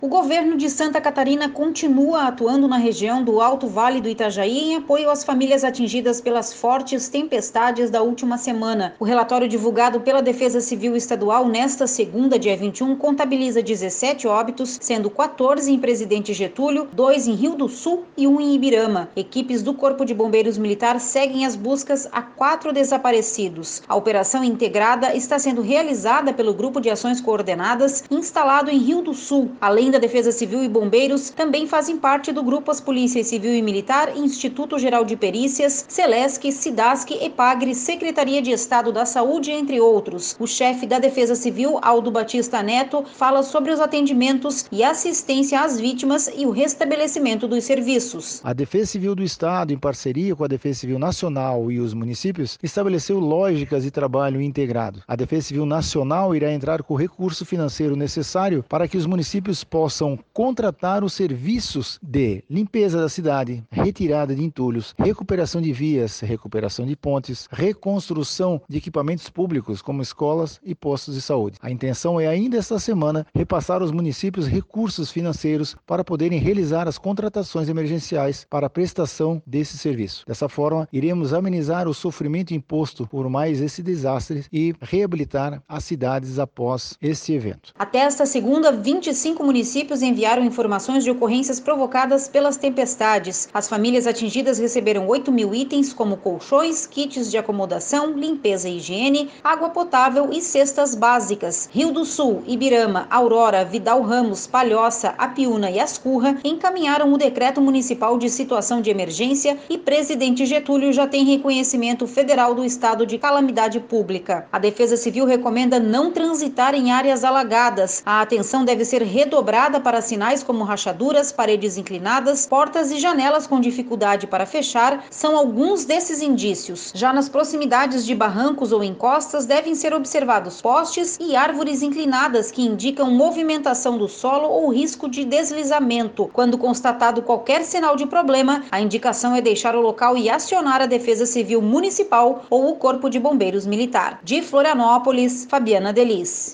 O governo de Santa Catarina continua atuando na região do Alto Vale do Itajaí em apoio às famílias atingidas pelas fortes tempestades da última semana. O relatório divulgado pela Defesa Civil Estadual nesta segunda, dia 21, contabiliza 17 óbitos, sendo 14 em Presidente Getúlio, 2 em Rio do Sul e 1 em Ibirama. Equipes do Corpo de Bombeiros Militar seguem as buscas a 4 desaparecidos. A operação integrada está sendo realizada pelo Grupo de Ações Coordenadas, instalado em Rio do Sul. Além da Defesa Civil e Bombeiros, também fazem parte do grupo as Polícias Civil e Militar, Instituto Geral de Perícias, Celesc, Cidasc, EPAGRE, Secretaria de Estado da Saúde, entre outros. O chefe da Defesa Civil, Aldo Batista Neto, fala sobre os atendimentos e assistência às vítimas e o restabelecimento dos serviços. A Defesa Civil do Estado, em parceria com a Defesa Civil Nacional e os municípios, estabeleceu lógicas de trabalho integrado. A Defesa Civil Nacional irá entrar com o recurso financeiro necessário para que os municípios possam contratar os serviços de limpeza da cidade, retirada de entulhos, recuperação de vias, recuperação de pontes, reconstrução de equipamentos públicos como escolas e postos de saúde. A intenção é ainda esta semana repassar aos municípios recursos financeiros para poderem realizar as contratações emergenciais para a prestação desse serviço. Dessa forma, iremos amenizar o sofrimento imposto por mais esse desastre e reabilitar as cidades após este evento. Até esta segunda, 25 municípios enviaram informações de ocorrências provocadas pelas tempestades. As famílias atingidas receberam 8.000 itens, como colchões, kits de acomodação, limpeza e higiene, água potável e cestas básicas. Rio do Sul, Ibirama, Aurora, Vidal Ramos, Palhoça, Apiúna e Ascurra encaminharam o decreto municipal de situação de emergência e Presidente Getúlio já tem reconhecimento federal do estado de calamidade pública. A Defesa Civil recomenda não transitar em áreas alagadas. A atenção deve ser redobrada para sinais como rachaduras, paredes inclinadas, portas e janelas com dificuldade para fechar, são alguns desses indícios. Já nas proximidades de barrancos ou encostas devem ser observados postes e árvores inclinadas que indicam movimentação do solo ou risco de deslizamento. Quando constatado qualquer sinal de problema, a indicação é deixar o local e acionar a Defesa Civil Municipal ou o Corpo de Bombeiros Militar. De Florianópolis, Fabiana Delis.